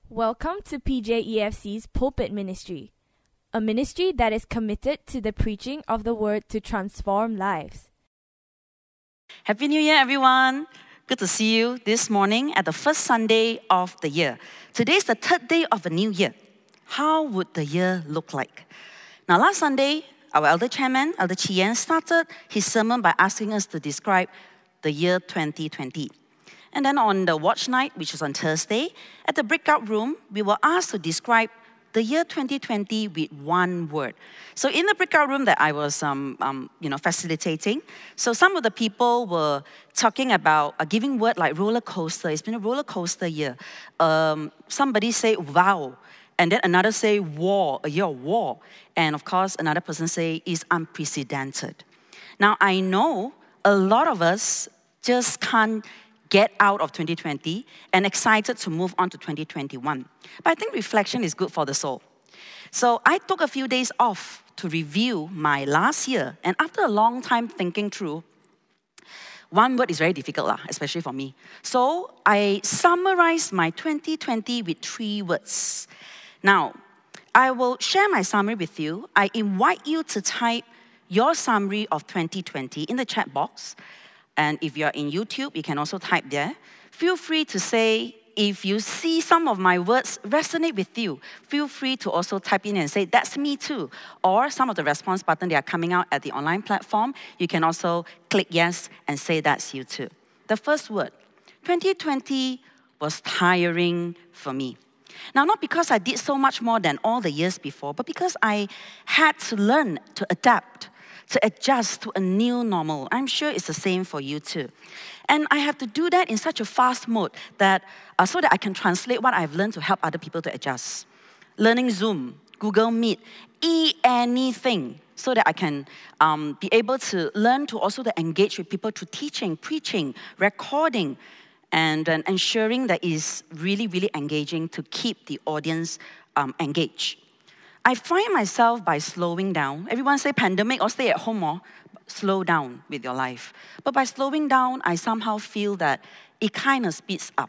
Welcome to PJEFC's Pulpit Ministry, a ministry that is committed to the preaching of the Word to transform lives. Happy New Year, everyone. Good to see you this morning at the first Sunday of the year. Today is the third day of a new year. How would the year look like? Now, last Sunday, our elder chairman, Elder Chien, started his sermon by asking us to describe the year 2020. And then on the watch night, which was on Thursday, at the breakout room, we were asked to describe the year 2020 with one word. So in the breakout room that I was facilitating, so some of the people were talking about a giving word like roller coaster. It's been a roller coaster year. Somebody say, wow. And then another say, war, a year of war. And of course, another person say, is unprecedented. Now, I know a lot of us just can't get out of 2020 and excited to move on to 2021. But I think reflection is good for the soul. So I took a few days off to review my last year. And after a long time thinking through, one word is very difficult, especially for me. So I summarized my 2020 with 3 words. Now, I will share my summary with you. I invite you to type your summary of 2020 in the chat box. And if you're in YouTube, you can also type there. Feel free to say, if you see some of my words resonate with you, feel free to also type in and say, that's me too. Or some of the response buttons, they are coming out at the online platform. You can also click yes and say that's you too. The first word, 2020 was tiring for me. Now, not because I did so much more than all the years before, but because I had to learn to adapt, to adjust to a new normal. I'm sure it's the same for you too. And I have to do that in such a fast mode that so that I can translate what I've learned to help other people to adjust. Learning Zoom, Google Meet, anything, so that I can be able to learn to also to engage with people through teaching, preaching, recording, and ensuring that it's really, really engaging to keep the audience engaged. I find myself by slowing down. Everyone say pandemic or stay at home or slow down with your life. But by slowing down, I somehow feel that it kind of speeds up.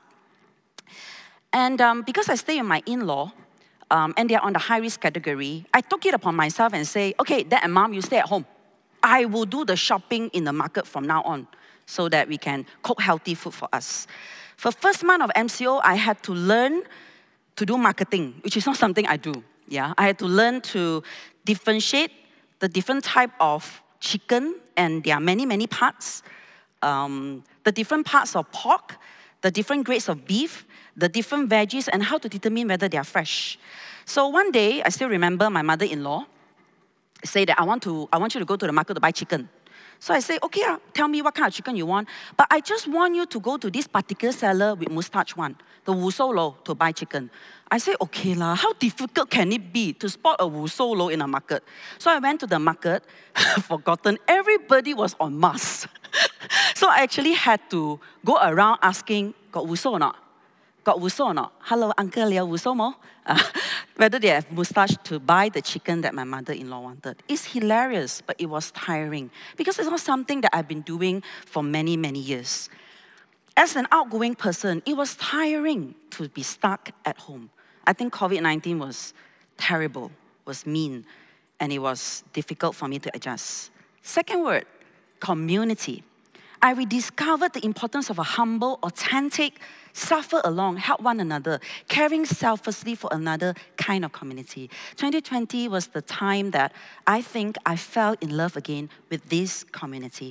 And because I stay with my in-law, and they're on the high-risk category, I took it upon myself and say, okay, Dad and Mom, you stay at home. I will do the shopping in the market from now on so that we can cook healthy food for us. For first month of MCO, I had to learn to do marketing, which is not something I do. Yeah, I had to learn to differentiate the different type of chicken, and there are many, many parts. The different parts of pork, the different grades of beef, the different veggies, and how to determine whether they are fresh. So one day, I still remember my mother-in-law say that I want you to go to the market to buy chicken. So I say, okay, tell me what kind of chicken you want. But I just want you to go to this particular seller with mustache one, the Wu Shou Lou, to buy chicken. I say, okay lah, how difficult can it be to spot a Wu Shou Lou in a market? So I went to the market, forgotten, everybody was on mask. So I actually had to go around asking, got Wu Shou or not? Got Wu Shou or not? Hello, uncle, you have Wu Shou mo? Whether they have mustache to buy the chicken that my mother-in-law wanted. It's hilarious, but it was tiring because it's not something that I've been doing for many, many years. As an outgoing person, it was tiring to be stuck at home. I think COVID-19 was terrible, was mean, and it was difficult for me to adjust. Second word, community. I rediscovered the importance of a humble, authentic, suffer along, help one another, caring selflessly for another kind of community. 2020 was the time that I think I fell in love again with this community.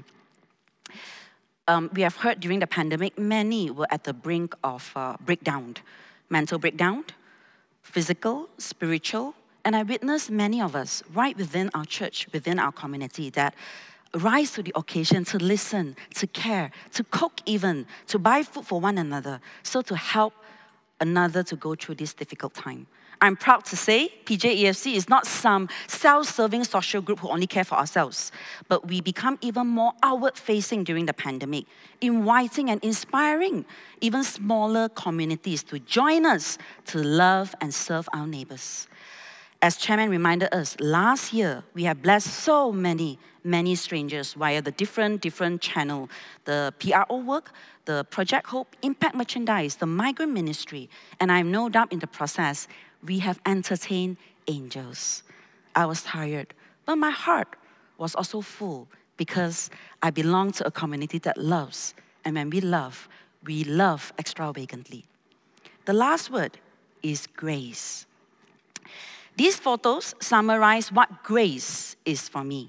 We have heard during the pandemic, many were at the brink of breakdown, mental breakdown, physical, spiritual, and I witnessed many of us right within our church, within our community that rise to the occasion to listen, to care, to cook even, to buy food for one another, so to help another to go through this difficult time. I'm proud to say PJEFC is not some self-serving social group who only care for ourselves, but we become even more outward-facing during the pandemic, inviting and inspiring even smaller communities to join us to love and serve our neighbors. As Chairman reminded us, last year we have blessed so many strangers via the different channel, the PRO work, the Project Hope, Impact Merchandise, the Migrant Ministry, and I have no doubt in the process, we have entertained angels. I was tired, but my heart was also full because I belong to a community that loves, and when we love extravagantly. The last word is grace. These photos summarize what grace is for me.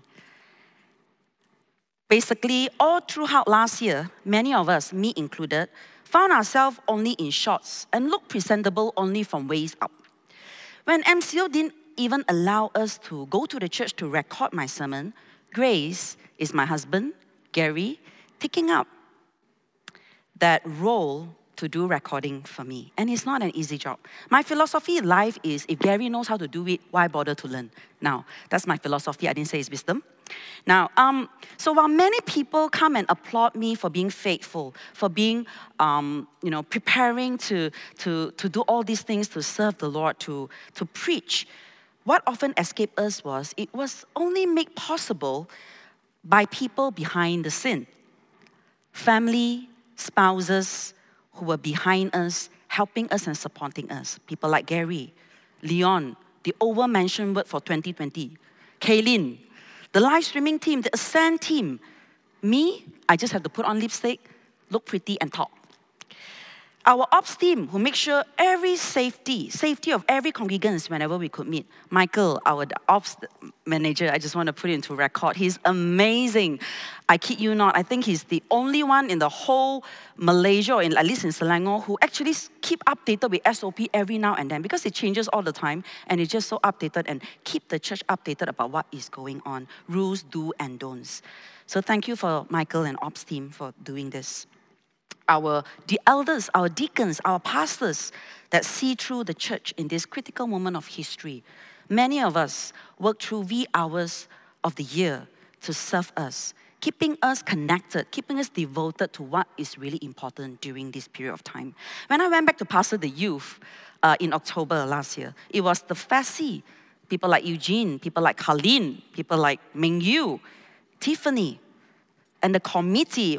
Basically, all throughout last year, many of us, me included, found ourselves only in shorts and looked presentable only from waist up. When MCO didn't even allow us to go to the church to record my sermon, Grace is my husband, Gary, taking up that role to do recording for me. And it's not an easy job. My philosophy in life is, if Gary knows how to do it, why bother to learn? Now, that's my philosophy. I didn't say it's wisdom. Now, so while many people come and applaud me for being faithful, for being, preparing to do all these things to serve the Lord, to preach, what often escaped us was, it was only made possible by people behind the scene. Family, spouses who were behind us, helping us and supporting us. People like Gary, Leon, the over-mentioned word for 2020, Kaylin, the live streaming team, the Ascend team. Me, I just have to put on lipstick, look pretty, and talk. Our ops team, who make sure every safety of every congregants whenever we could meet. Michael, our ops manager, I just want to put it into record. He's amazing. I kid you not, I think he's the only one in the whole Malaysia, or at least in Selangor, who actually keep updated with SOP every now and then, because it changes all the time, and it's just so updated and keep the church updated about what is going on, rules, do and don'ts. So thank you for Michael and ops team for doing this. The elders, our deacons, our pastors that see through the church in this critical moment of history. Many of us work through wee hours of the year to serve us, keeping us connected, keeping us devoted to what is really important during this period of time. When I went back to pastor the youth in October last year, it was the FASI, people like Eugene, people like Colleen, people like Ming Yu, Tiffany, and the committee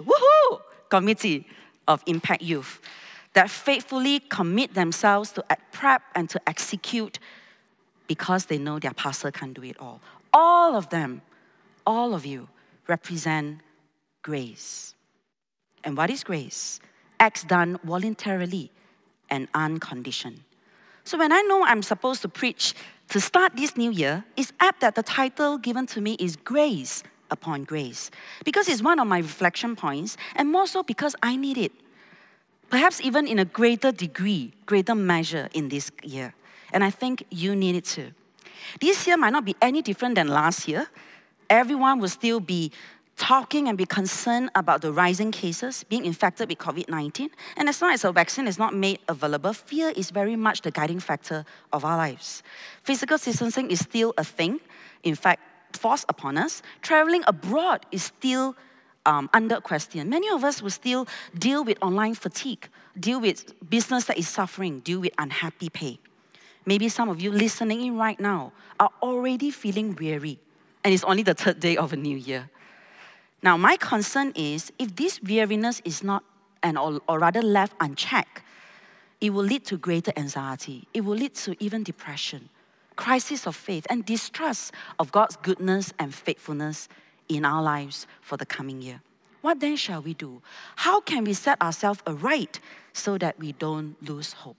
of Impact Youth that faithfully commit themselves to prep and to execute because they know their pastor can't do it all. All of them, all of you, represent grace. And what is grace? Acts done voluntarily and unconditioned. So when I know I'm supposed to preach to start this new year, it's apt that the title given to me is Grace Upon Grace, because it's one of my reflection points, and more so because I need it. Perhaps even in a greater degree, greater measure in this year. And I think you need it too. This year might not be any different than last year. Everyone will still be talking and be concerned about the rising cases, being infected with COVID-19. And as long as a vaccine is not made available, fear is very much the guiding factor of our lives. Physical distancing is still a thing. In fact, forced upon us. Traveling abroad is still under question. Many of us will still deal with online fatigue, deal with business that is suffering, deal with unhappy pay. Maybe some of you listening in right now are already feeling weary, and it's only the third day of a new year. Now, my concern is if this weariness is not, or rather left unchecked, it will lead to greater anxiety. It will lead to even depression, crisis of faith, and distrust of God's goodness and faithfulness in our lives for the coming year. What then shall we do? How can we set ourselves aright so that we don't lose hope?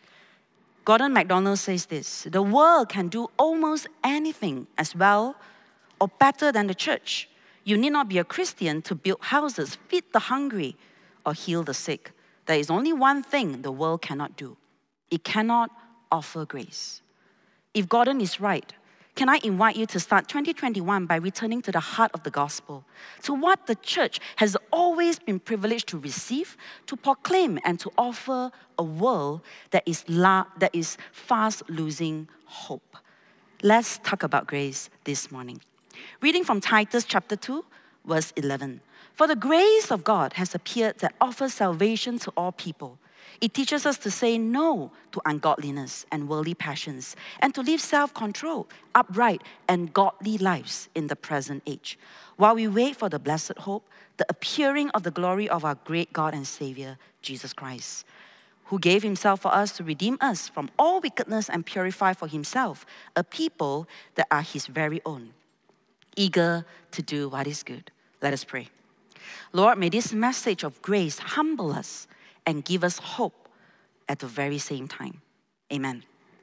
Gordon MacDonald says this: the world can do almost anything as well or better than the church. You need not be a Christian to build houses, feed the hungry, or heal the sick. There is only one thing the world cannot do. It cannot offer grace. If Gordon is right, can I invite you to start 2021 by returning to the heart of the gospel, to what the church has always been privileged to receive, to proclaim and to offer a world that is fast losing hope. Let's talk about grace this morning. Reading from Titus chapter 2, verse 11. For the grace of God has appeared that offers salvation to all people. It teaches us to say no to ungodliness and worldly passions and to live self-controlled, upright, and godly lives in the present age, while we wait for the blessed hope, the appearing of the glory of our great God and Savior, Jesus Christ, who gave himself for us to redeem us from all wickedness and purify for himself a people that are his very own, eager to do what is good. Let us pray. Lord, may this message of grace humble us and give us hope at the very same time. Amen.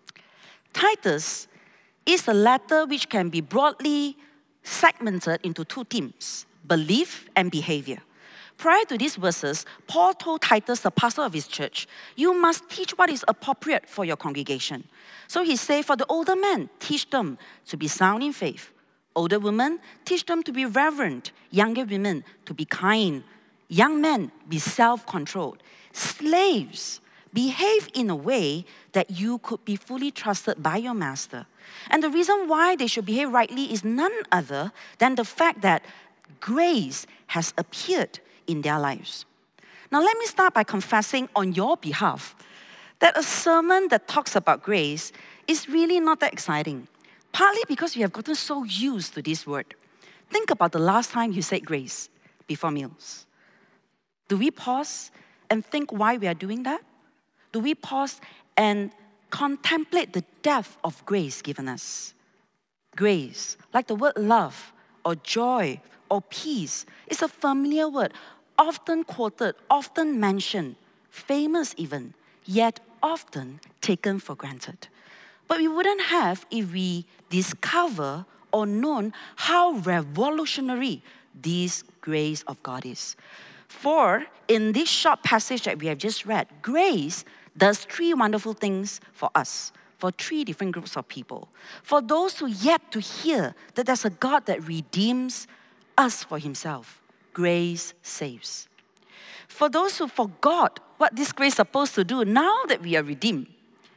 Titus is a letter which can be broadly segmented into two themes: belief and behavior. Prior to these verses, Paul told Titus, the pastor of his church, you must teach what is appropriate for your congregation. So he said, for the older men, teach them to be sound in faith. Older women, teach them to be reverent. Younger women, to be kind. Young men, be self-controlled. Slaves, behave in a way that you could be fully trusted by your master. And the reason why they should behave rightly is none other than the fact that grace has appeared in their lives. Now let me start by confessing on your behalf that a sermon that talks about grace is really not that exciting. Partly because we have gotten so used to this word. Think about the last time you said grace before meals. Do we pause and think why we are doing that? Do we pause and contemplate the depth of grace given us? Grace, like the word love or joy or peace, is a familiar word, often quoted, often mentioned, famous even, yet often taken for granted. But we wouldn't have if we discover or known how revolutionary this grace of God is. For in this short passage that we have just read, grace does three wonderful things for us, for three different groups of people. For those who yet to hear that there's a God that redeems us for himself, grace saves. For those who forgot what this grace is supposed to do, now that we are redeemed,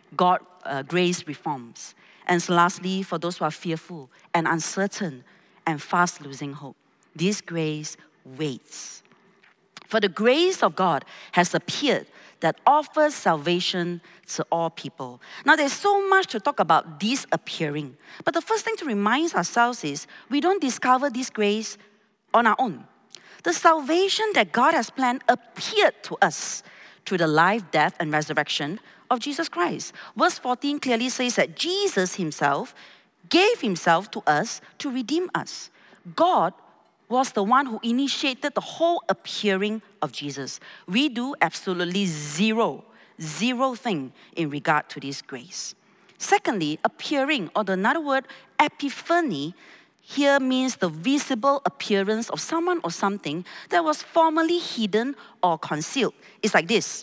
grace reforms. And so lastly, for those who are fearful and uncertain and fast losing hope, this grace waits. For the grace of God has appeared that offers salvation to all people. Now there's so much to talk about this appearing. But the first thing to remind ourselves is we don't discover this grace on our own. The salvation that God has planned appeared to us through the life, death, and resurrection of Jesus Christ. Verse 14 clearly says that Jesus himself gave himself to us to redeem us. God was the one who initiated the whole appearing of Jesus. We do absolutely zero thing in regard to this grace. Secondly, appearing, or another word, epiphany, here means the visible appearance of someone or something that was formerly hidden or concealed. It's like this.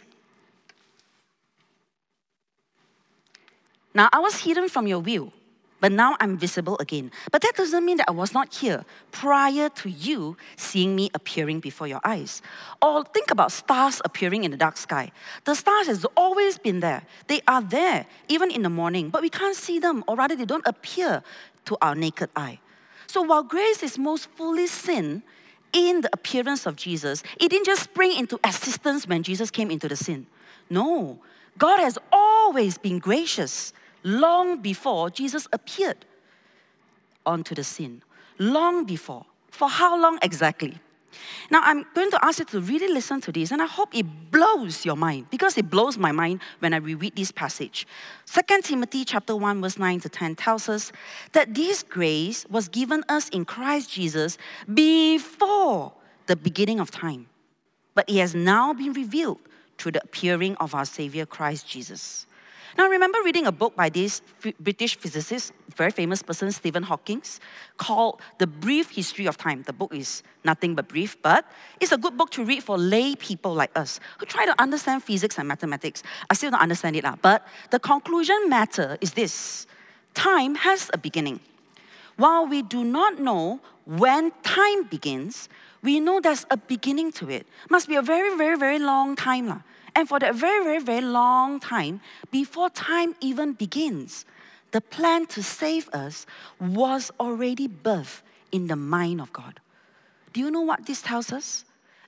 Now, I was hidden from your view, but now I'm visible again. But that doesn't mean that I was not here prior to you seeing me appearing before your eyes. Or think about stars appearing in the dark sky. The stars has always been there. They are there, even in the morning, but we can't see them, or rather they don't appear to our naked eye. So while grace is most fully seen in the appearance of Jesus, it didn't just spring into existence when Jesus came into the scene. No, God has always been gracious long before Jesus appeared onto the scene. Long before. For how long exactly? Now, I'm going to ask you to really listen to this, and I hope it blows your mind, because it blows my mind when I reread this passage. 2 Timothy chapter 1, verse 9 to 10 tells us that this grace was given us in Christ Jesus before the beginning of time. But it has now been revealed through the appearing of our Savior Christ Jesus. Now, I remember reading a book by this British physicist, very famous person, Stephen Hawking, called The Brief History of Time. The book is nothing but brief, but it's a good book to read for lay people like us who try to understand physics and mathematics. I still don't understand it, but the conclusion matter is this. Time has a beginning. While we do not know when time begins, we know there's a beginning to it. Must be a very, very, very long time. And for that very, very, very long time, before time even begins, the plan to save us was already birthed in the mind of God. Do you know what this tells us?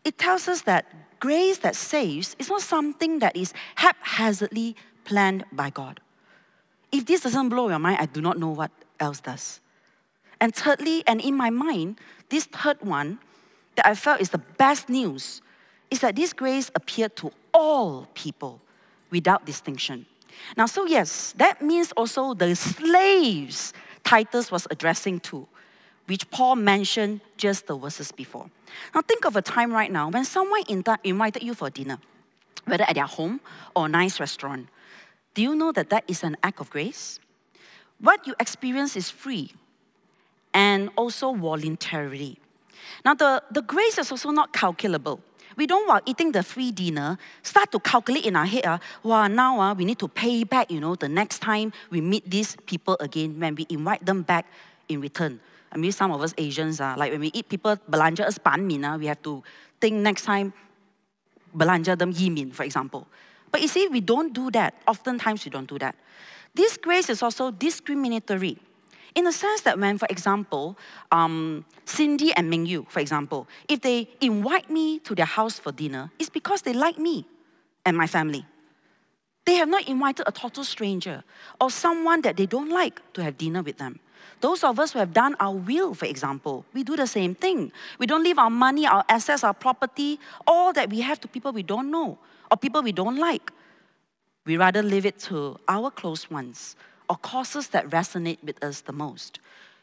it tells us that grace that saves is not something that is haphazardly planned by God. If this doesn't blow your mind, I do not know what else does. And thirdly, and in my mind, this third one that I felt is the best news is that this grace appeared to all people without distinction. Now, so yes, that means also the slaves Titus was addressing to, which Paul mentioned just the verses before. Now, think of a time right now when someone invited you for dinner, whether at their home or a nice restaurant. Do you know that that is an act of grace? What you experience is free and also voluntarily. Now, the grace is also not calculable. We don't, while eating the free dinner, start to calculate in our head, now we need to pay back, the next time we meet these people again when we invite them back in return. I mean, some of us Asians, like when we eat people belanja us ban min, we have to think next time belanja them yi min, for example. But you see, we don't do that. Oftentimes, we don't do that. This grace is also discriminatory. In the sense that when, for example, Cindy and Mingyu, for example, if they invite me to their house for dinner, it's because they like me and my family. They have not invited a total stranger or someone that they don't like to have dinner with them. Those of us who have done our will, for example, we do the same thing. We don't leave our money, our assets, our property, all that we have to people we don't know or people we don't like. We rather leave it to our close ones or causes that resonate with us the most.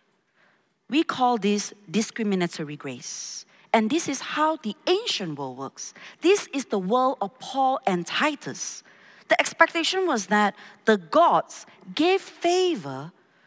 We call this discriminatory grace. And this is how the ancient world works. This is the world of Paul and Titus. The expectation was that the gods gave favor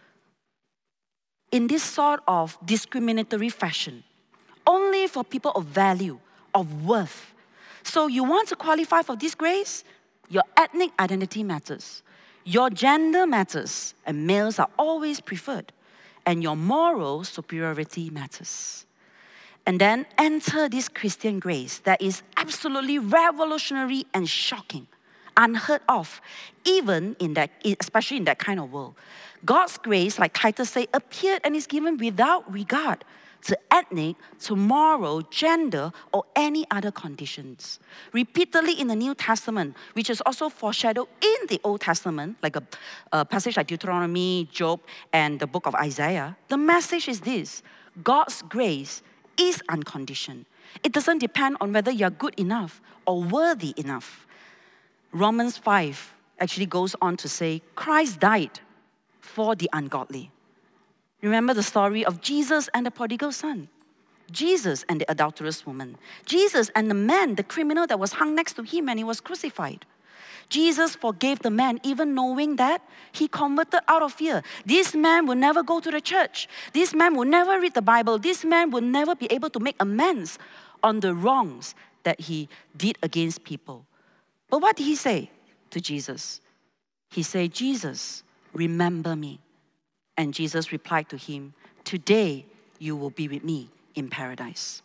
in this sort of discriminatory fashion, only for people of value, of worth. So you want to qualify for this grace? Your ethnic identity matters. Your gender matters, and males are always preferred. And your moral superiority matters. And then enter this Christian grace that is absolutely revolutionary and shocking, unheard of, even in that, especially in that kind of world. God's grace, like Titus said, appeared and is given without regard to ethnic, to moral, gender, or any other conditions. Repeatedly in the New Testament, which is also foreshadowed in the Old Testament, like a passage like Deuteronomy, Job, and the book of Isaiah, the message is this: God's grace is unconditioned. It doesn't depend on whether you're good enough or worthy enough. Romans 5 actually goes on to say, Christ died for the ungodly. Remember the story of Jesus and the prodigal son, Jesus and the adulterous woman, Jesus and the man, the criminal that was hung next to him when he was crucified. Jesus forgave the man even knowing that he converted out of fear. This man will never go to the church. This man will never read the Bible. This man will never be able to make amends on the wrongs that he did against people. But what did he say to Jesus? He said, Jesus, remember me. And Jesus replied to him, today you will be with me in paradise.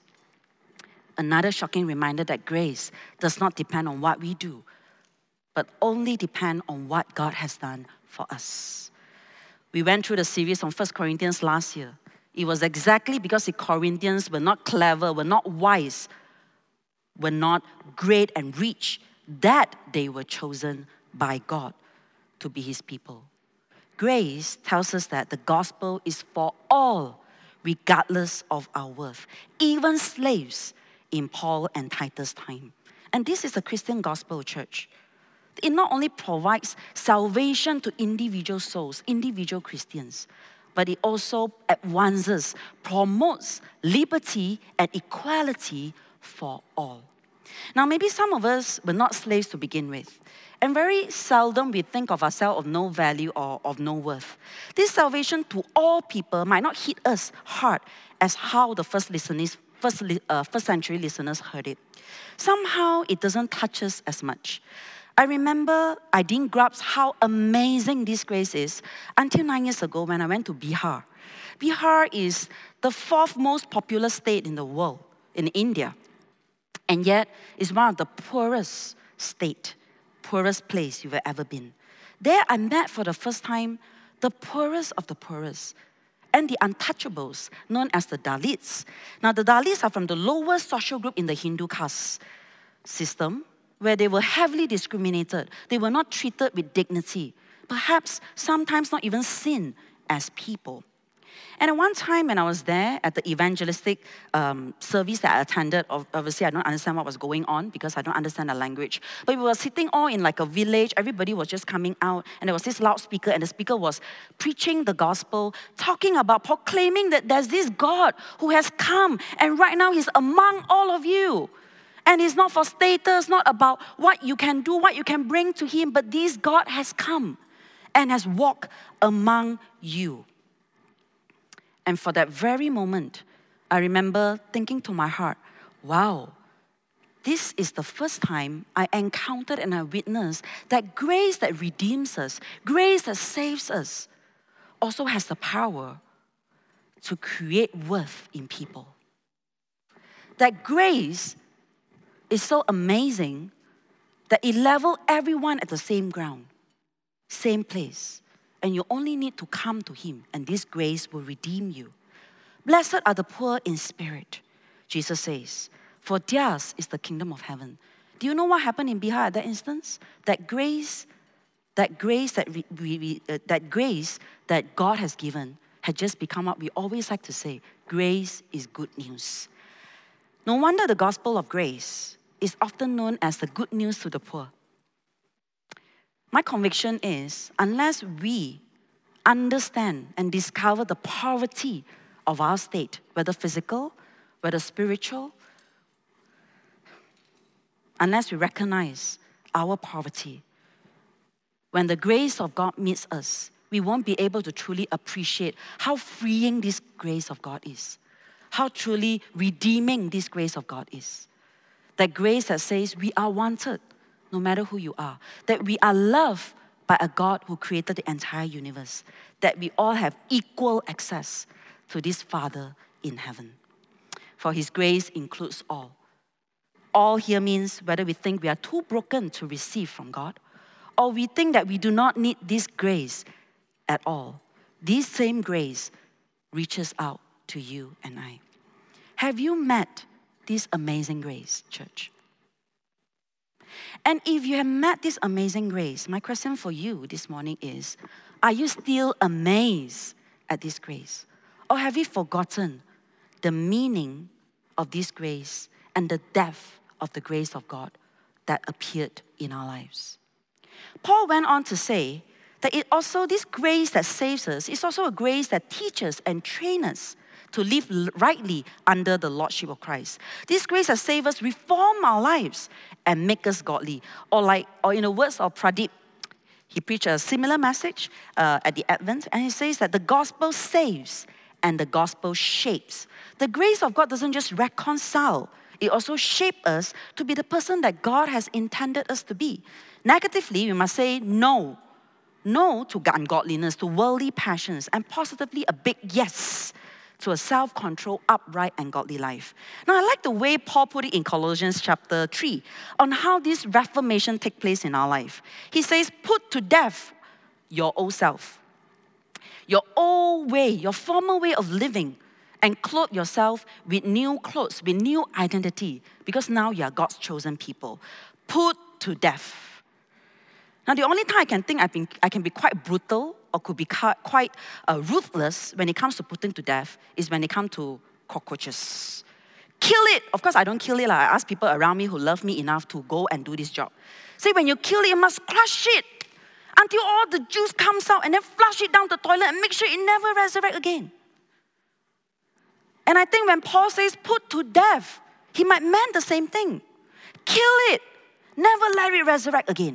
Another shocking reminder that grace does not depend on what we do, but only depend on what God has done for us. We went through the series on 1 Corinthians last year. It was exactly because the Corinthians were not clever, were not wise, were not great and rich, that they were chosen by God to be His people. Grace tells us that the gospel is for all, regardless of our worth, even slaves in Paul and Titus' time. And this is the Christian gospel, church. It not only provides salvation to individual souls, individual Christians, but it also advances, promotes liberty and equality for all. Now, maybe some of us were not slaves to begin with, and very seldom we think of ourselves of no value or of no worth. This salvation to all people might not hit us hard as how the first century listeners heard it. Somehow, it doesn't touch us as much. I remember I didn't grasp how amazing this grace is until 9 years ago when I went to Bihar. Bihar is the fourth most populous state in the world, in India. And yet, it's one of the poorest place you've ever been. There I met for the first time the poorest of the poorest. and the untouchables, known as the Dalits. Now, the Dalits are from the lowest social group in the Hindu caste system, where they were heavily discriminated. They were not treated with dignity, perhaps sometimes not even seen as people. And at one time when I was there at the evangelistic service that I attended, obviously I don't understand what was going on because I don't understand the language. But we were sitting all in like a village. Everybody was just coming out. And there was this loudspeaker, and the speaker was preaching the gospel, talking about, proclaiming that there's this God who has come. And right now he's among all of you. And it's not for status, not about what you can do, what you can bring to him. But this God has come and has walked among you. And for that very moment, I remember thinking to my heart, wow, this is the first time I encountered and I witnessed that grace that redeems us, grace that saves us, also has the power to create worth in people. That grace is so amazing that it levels everyone at the same ground, same place. And you only need to come to him, and this grace will redeem you. Blessed are the poor in spirit, Jesus says, for theirs is the kingdom of heaven. Do you know what happened in Bihar at that instance? That grace that God has given had just become what we always like to say, grace is good news. No wonder the gospel of grace is often known as the good news to the poor. My conviction is, unless we understand and discover the poverty of our state, whether physical, whether spiritual, unless we recognize our poverty, when the grace of God meets us, we won't be able to truly appreciate how freeing this grace of God is, how truly redeeming this grace of God is. That grace that says we are wanted, no matter who you are. That we are loved by a God who created the entire universe. That we all have equal access to this Father in heaven. For his grace includes all. All here means whether we think we are too broken to receive from God, or we think that we do not need this grace at all. This same grace reaches out to you and I. Have you met this amazing grace, church? And if you have met this amazing grace, my question for you this morning is, are you still amazed at this grace? Or have you forgotten the meaning of this grace and the depth of the grace of God that appeared in our lives? Paul went on to say that this grace that saves us is also a grace that teaches and trains us to live rightly under the lordship of Christ. This grace has saved us, reform our lives, and make us godly. Or in the words of Pradeep, he preached a similar message at the Advent, and he says that the gospel saves and the gospel shapes. The grace of God doesn't just reconcile, it also shapes us to be the person that God has intended us to be. Negatively, we must say no. No to ungodliness, to worldly passions, and positively a big yes to a self-controlled, upright, and godly life. Now, I like the way Paul put it in Colossians chapter 3 on how this reformation takes place in our life. He says, put to death your old self, your old way, your former way of living, and clothe yourself with new clothes, with new identity, because now you are God's chosen people. Put to death. Now, the only time I can think I can be quite brutal or could be quite ruthless when it comes to putting to death is when it comes to cockroaches. Kill it. Of course, I don't kill it. I ask people around me who love me enough to go and do this job. Say, when you kill it, you must crush it until all the juice comes out and then flush it down the toilet and make sure it never resurrects again. And I think when Paul says put to death, he might mean the same thing. Kill it. Never let it resurrect again.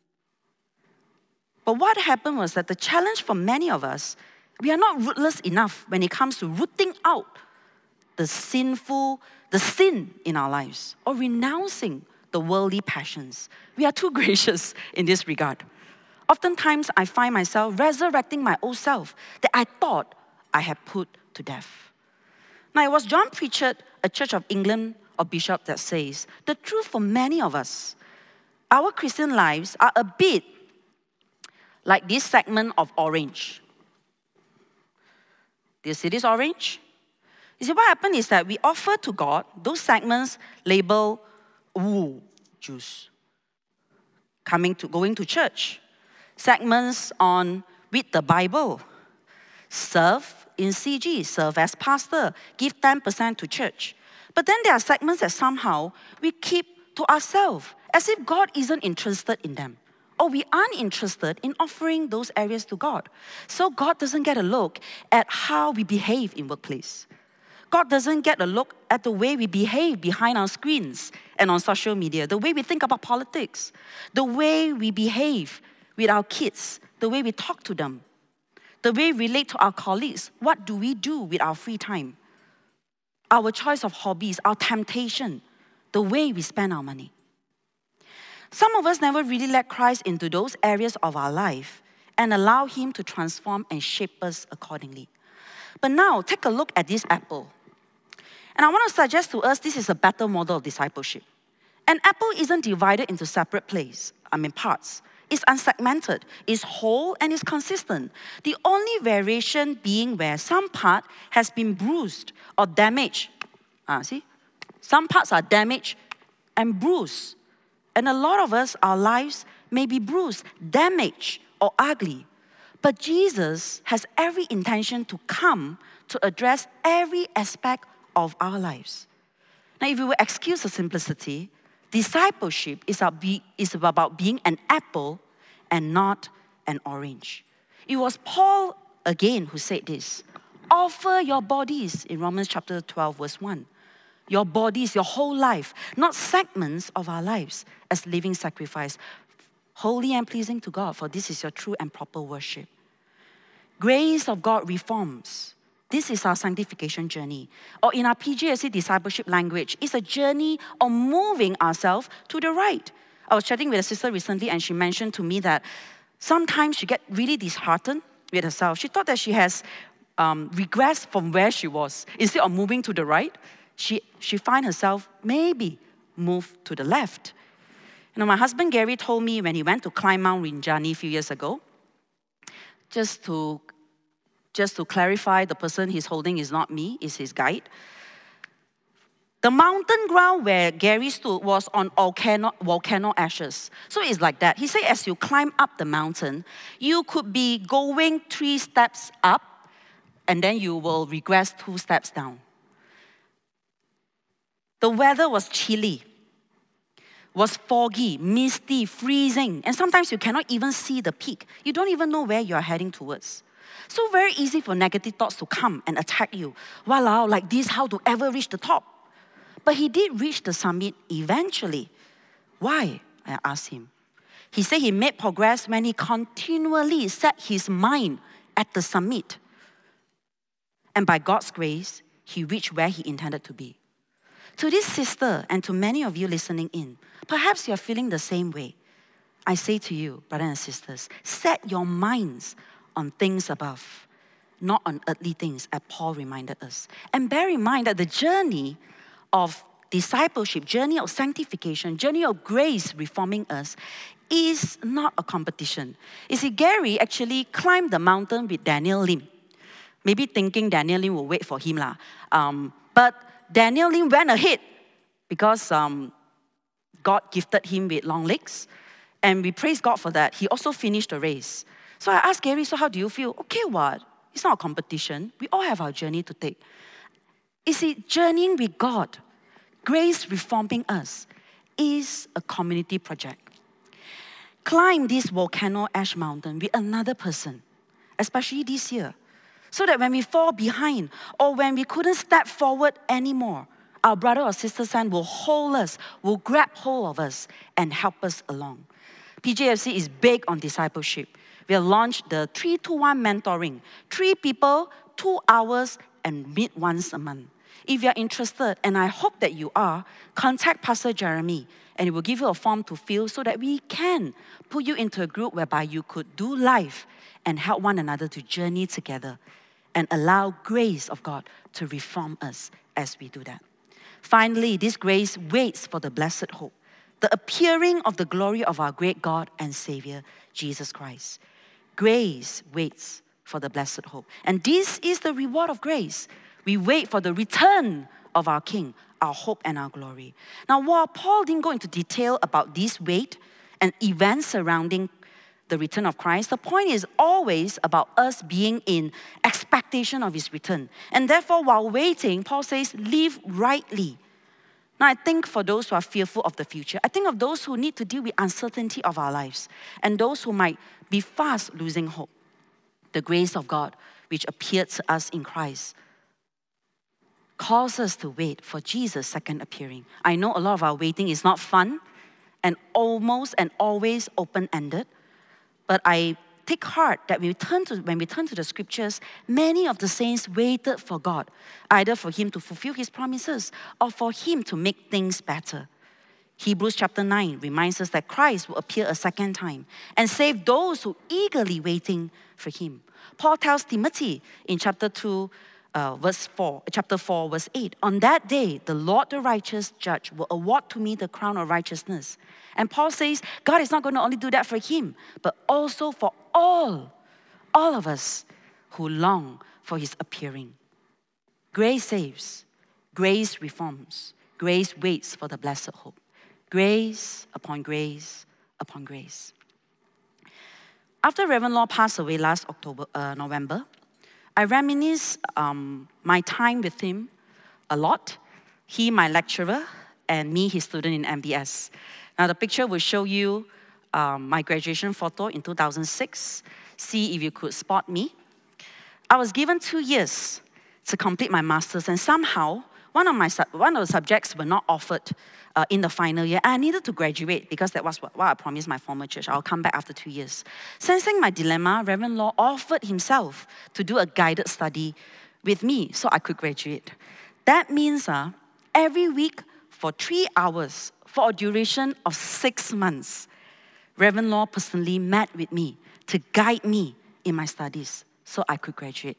But what happened was that the challenge for many of us, we are not ruthless enough when it comes to rooting out the sin in our lives or renouncing the worldly passions. We are too gracious in this regard. Oftentimes, I find myself resurrecting my old self that I thought I had put to death. Now, it was John Pritchard, a Church of England or bishop, that says, the truth for many of us, our Christian lives are a bit like this segment of orange. Do you see this orange? You see, what happened is that we offer to God those segments labeled juice, going to church, segments on read the Bible, serve in CG, serve as pastor, give 10% to church. But then there are segments that somehow we keep to ourselves, as if God isn't interested in them. Or we aren't interested in offering those areas to God. So God doesn't get a look at how we behave in workplace. God doesn't get a look at the way we behave behind our screens and on social media, the way we think about politics, the way we behave with our kids, the way we talk to them, the way we relate to our colleagues. What do we do with our free time? Our choice of hobbies, our temptation, the way we spend our money. Some of us never really let Christ into those areas of our life and allow Him to transform and shape us accordingly. But now, take a look at this apple. And I want to suggest to us this is a better model of discipleship. An apple isn't divided into separate parts. It's unsegmented, it's whole, and it's consistent. The only variation being where some part has been bruised or damaged. See? Some parts are damaged and bruised. And a lot of us, our lives may be bruised, damaged, or ugly. But Jesus has every intention to come to address every aspect of our lives. Now, if you will excuse the simplicity, discipleship is about being an apple and not an orange. It was Paul, again, who said this. Offer your bodies, in Romans chapter 12, verse 1. Your bodies, your whole life, not segments of our lives, as living sacrifice, holy and pleasing to God, for this is your true and proper worship. Grace of God reforms. This is our sanctification journey. Or in our PJSC discipleship language, it's a journey of moving ourselves to the right. I was chatting with a sister recently and she mentioned to me that sometimes she gets really disheartened with herself. She thought that she has regressed from where she was. Instead of moving to the right, she finds herself maybe move to the left. You know, my husband Gary told me when he went to climb Mount Rinjani a few years ago, just to clarify, the person he's holding is not me, is his guide. The mountain ground where Gary stood was on volcano ashes. So it's like that. He said as you climb up the mountain, you could be going 3 steps up and then you will regress 2 steps down. The weather was chilly, was foggy, misty, freezing, and sometimes you cannot even see the peak. You don't even know where you're heading towards. So very easy for negative thoughts to come and attack you. Walao, like this, how to ever reach the top? But he did reach the summit eventually. Why? I asked him. He said he made progress when he continually set his mind at the summit. And by God's grace, he reached where he intended to be. To this sister and to many of you listening in, perhaps you're feeling the same way. I say to you, brothers and sisters, set your minds on things above, not on earthly things, as Paul reminded us. And bear in mind that the journey of discipleship, journey of sanctification, journey of grace reforming us is not a competition. You see, Gary actually climbed the mountain with Daniel Lim. Maybe thinking Daniel Lim will wait for him. But Daniel Lim went ahead because God gifted him with long legs. And we praise God for that. He also finished the race. So I asked Gary, so how do you feel? Okay, what? It's not a competition. We all have our journey to take. You see, journeying with God, grace reforming us, is a community project. Climb this volcano ash mountain with another person, especially this year, so that when we fall behind or when we couldn't step forward anymore, our brother or sister San will hold us, will grab hold of us and help us along. PJFC is big on discipleship. We have launched the 3-to-1 mentoring. 3 people, 2 hours, and meet once a month. If you're interested, and I hope that you are, contact Pastor Jeremy, and he will give you a form to fill so that we can put you into a group whereby you could do life and help one another to journey together and allow grace of God to reform us as we do that. Finally, this grace waits for the blessed hope, the appearing of the glory of our great God and Savior, Jesus Christ. Grace waits for the blessed hope. And this is the reward of grace. We wait for the return of our King, our hope and our glory. Now, while Paul didn't go into detail about this wait and events surrounding the return of Christ, the point is always about us being in expectation of his return. And therefore, while waiting, Paul says, live rightly. Now, I think for those who are fearful of the future, I think of those who need to deal with uncertainty of our lives and those who might be fast losing hope. The grace of God, which appeared to us in Christ, calls us to wait for Jesus' second appearing. I know a lot of our waiting is not fun and almost and always open-ended, but I take heart that when we turn to the scriptures, many of the saints waited for God, either for him to fulfill his promises or for him to make things better. Hebrews chapter 9 reminds us that Christ will appear a second time and save those who eagerly waiting for him. Paul tells Timothy in chapter 4, verse 8, on that day, the Lord, the righteous judge, will award to me the crown of righteousness. And Paul says, God is not going to only do that for him, but also for all of us who long for his appearing. Grace saves, grace reforms, grace waits for the blessed hope. Grace upon grace upon grace. After Reverend Law passed away last November, I reminisce my time with him a lot. He, my lecturer, and me, his student in MBS. Now the picture will show you my graduation photo in 2006. See if you could spot me. I was given 2 years to complete my master's, and somehow one of the subjects were not offered in the final year. I needed to graduate because that was what I promised my former church. I'll come back after 2 years. Sensing my dilemma, Reverend Law offered himself to do a guided study with me so I could graduate. That means every week for 3 hours for a duration of 6 months, Reverend Law personally met with me to guide me in my studies so I could graduate.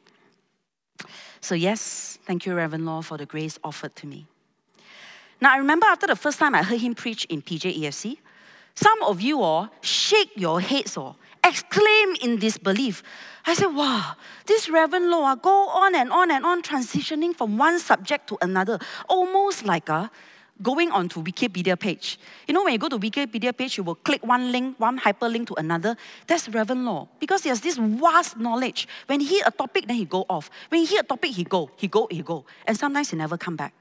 So yes, thank you, Reverend Law, for the grace offered to me. Now, I remember after the first time I heard him preach in PJEFC, some of you all shake your heads or exclaim in disbelief. I said, wow, this Reverend Law go on and on and on, transitioning from one subject to another, almost like going on to Wikipedia page. You know, when you go to Wikipedia page, you will click one link, one hyperlink to another. That's Reverend Law, because he has this vast knowledge. When he hear a topic, then he go off. When he hear a topic, he go. And sometimes he never come back.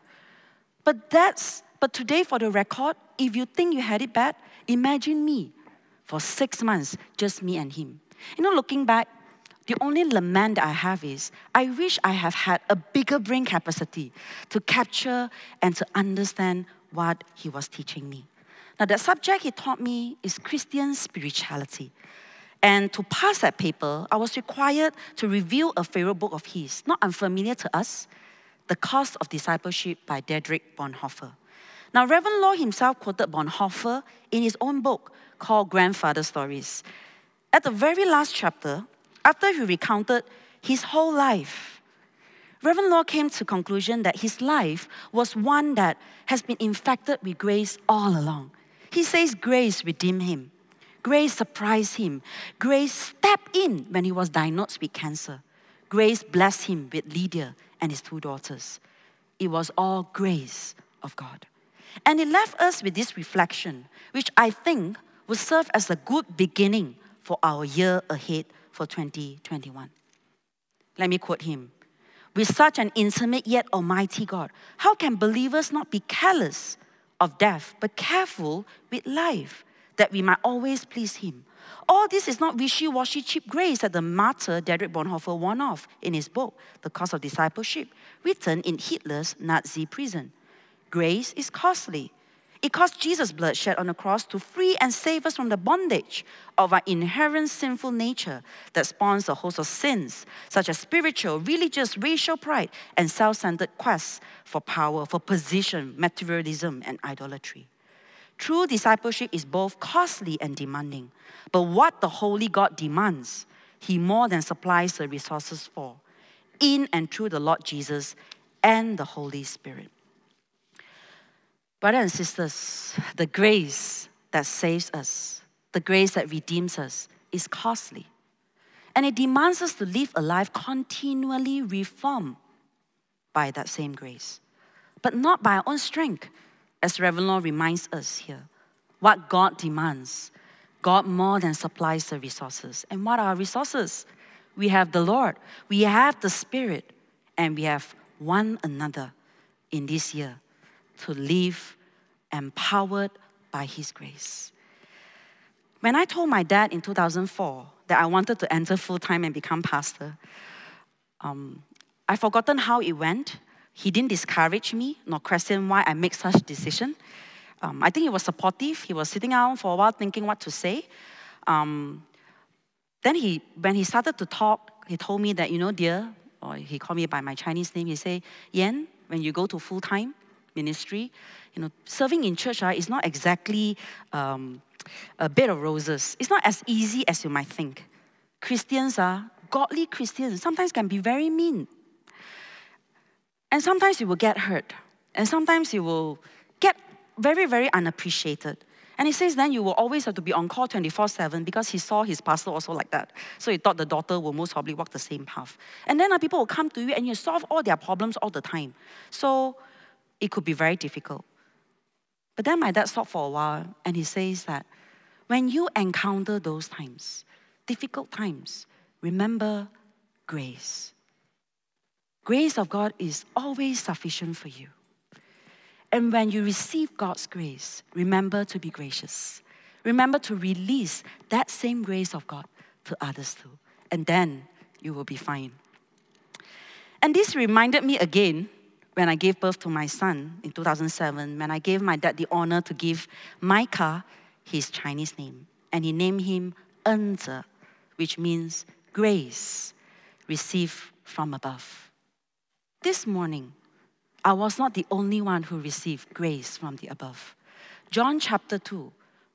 But today, for the record, if you think you had it bad, imagine me for 6 months, just me and him. You know, looking back, the only lament that I have is, I wish I have had a bigger brain capacity to capture and to understand what he was teaching me. Now, the subject he taught me is Christian spirituality. And to pass that paper, I was required to review a favorite book of his, not unfamiliar to us, The Cost of Discipleship by Dietrich Bonhoeffer. Now, Reverend Law himself quoted Bonhoeffer in his own book called Grandfather Stories. At the very last chapter, after he recounted his whole life, Reverend Law came to the conclusion that his life was one that has been infected with grace all along. He says grace redeemed him. Grace surprised him. Grace stepped in when he was diagnosed with cancer. Grace blessed him with Lydia and his 2 daughters. It was all grace of God. And it left us with this reflection, which I think will serve as a good beginning for our year ahead for 2021. Let me quote him. With such an intimate yet almighty God, how can believers not be careless of death, but careful with life, that we might always please him? All this is not wishy-washy cheap grace that the martyr Dietrich Bonhoeffer warned of in his book, The Cost of Discipleship, written in Hitler's Nazi prison. Grace is costly. It cost Jesus' blood shed on the cross to free and save us from the bondage of our inherent sinful nature that spawns a host of sins, such as spiritual, religious, racial pride, and self-centered quests for power, for position, materialism, and idolatry. True discipleship is both costly and demanding. But what the Holy God demands, he more than supplies the resources for, in and through the Lord Jesus and the Holy Spirit. Brothers and sisters, the grace that saves us, the grace that redeems us, is costly. And it demands us to live a life continually reformed by that same grace, but not by our own strength, as Reverend Law reminds us here. What God demands, God more than supplies the resources. And what are our resources? We have the Lord, we have the Spirit, and we have one another in this year to live empowered by His grace. When I told my dad in 2004 that I wanted to enter full-time and become pastor, I've forgotten how it went. He didn't discourage me nor question why I make such decision. I think he was supportive. He was sitting down for a while thinking what to say. Then when he started to talk, he told me that, dear, or he called me by my Chinese name, he said, Yen, when you go to full-time ministry, serving in church is not exactly a bed of roses. It's not as easy as you might think. Christians godly Christians sometimes can be very mean. And sometimes you will get hurt. And sometimes you will get very, very unappreciated. And he says then you will always have to be on call 24/7 because he saw his pastor also like that. So he thought the daughter will most probably walk the same path. And then people will come to you and you solve all their problems all the time. So it could be very difficult. But then my dad stopped for a while and he says that when you encounter those times, difficult times, remember grace. Grace of God is always sufficient for you. And when you receive God's grace, remember to be gracious. Remember to release that same grace of God to others too. And then you will be fine. And this reminded me again when I gave birth to my son in 2007, when I gave my dad the honor to give Micah his Chinese name. And he named him Enze, which means grace received from above. This morning, I was not the only one who received grace from the above. John chapter 1,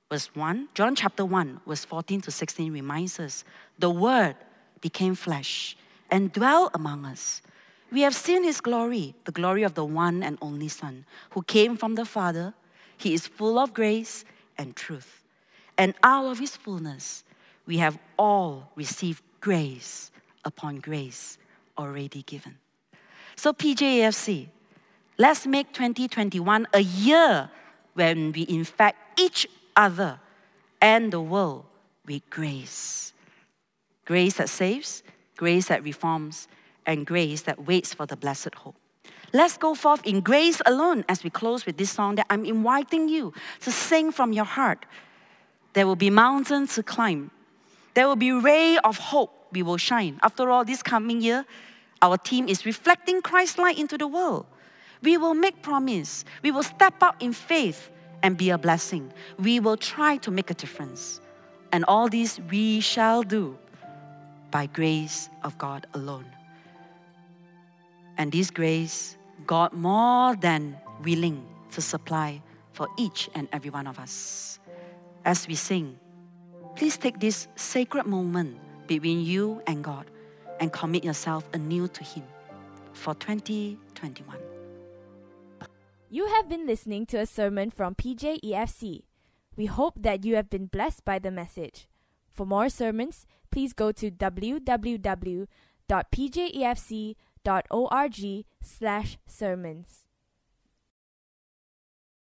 verse 14 to 16 reminds us, the Word became flesh and dwelt among us. We have seen His glory, the glory of the one and only Son, who came from the Father. He is full of grace and truth. And out of His fullness, we have all received grace upon grace already given. So PJEFC, let's make 2021 a year when we infect each other and the world with grace. Grace that saves, grace that reforms, and grace that waits for the blessed hope. Let's go forth in grace alone as we close with this song that I'm inviting you to sing from your heart. There will be mountains to climb. There will be a ray of hope we will shine. After all, this coming year, our theme is reflecting Christ's light into the world. We will make promise. We will step out in faith and be a blessing. We will try to make a difference. And all this we shall do by grace of God alone. And this grace, God more than willing to supply for each and every one of us. As we sing, please take this sacred moment between you and God and commit yourself anew to Him for 2021. You have been listening to a sermon from PJEFC. We hope that you have been blessed by the message. For more sermons, please go to www.pjefc.org/sermons.